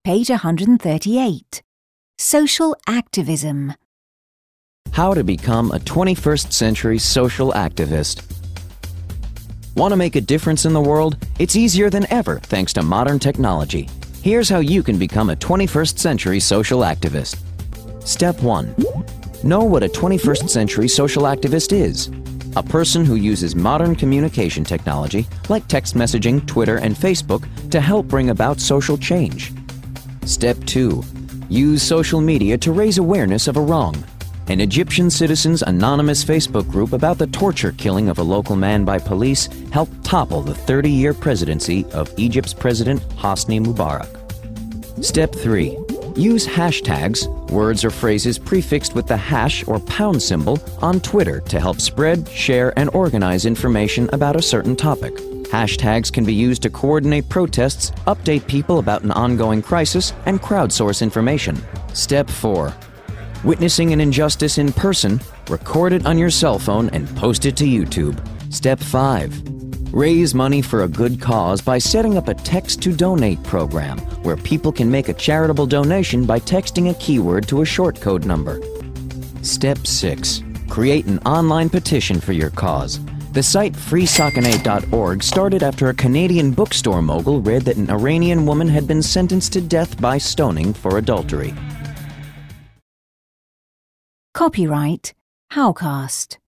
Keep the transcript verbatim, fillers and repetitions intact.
Page one hundred thirty-eight. Social activism. How to become a twenty-first century social activist. Want to make a difference in the world? It's easier than ever thanks to modern technology. Here's how you can become a twenty-first century social activist. Step one. Know what a twenty-first century social activist is. A person who uses modern communication technology like text messaging, Twitter, and Facebook to help bring about social change. Step two. Use social media to raise awareness of a wrong. An Egyptian citizens' anonymous Facebook group about the torture killing of a local man by police helped topple the thirty-year presidency of Egypt's President Hosni Mubarak. Step three. Use hashtags, words or phrases prefixed with the hash or pound symbol, on Twitter to help spread, share, and organize information about a certain topic. Hashtags can be used to coordinate protests, update people about an ongoing crisis, and crowdsource information. Step four. Witnessing an injustice in person, record it on your cell phone and post it to YouTube. Step five. Raise money for a good cause by setting up a text-to-donate program where people can make a charitable donation by texting a keyword to a short code number. Step six. Create an online petition for your cause. The site free sakaneh dot org started after a Canadian bookstore mogul read that an Iranian woman had been sentenced to death by stoning for adultery. Copyright Howcast.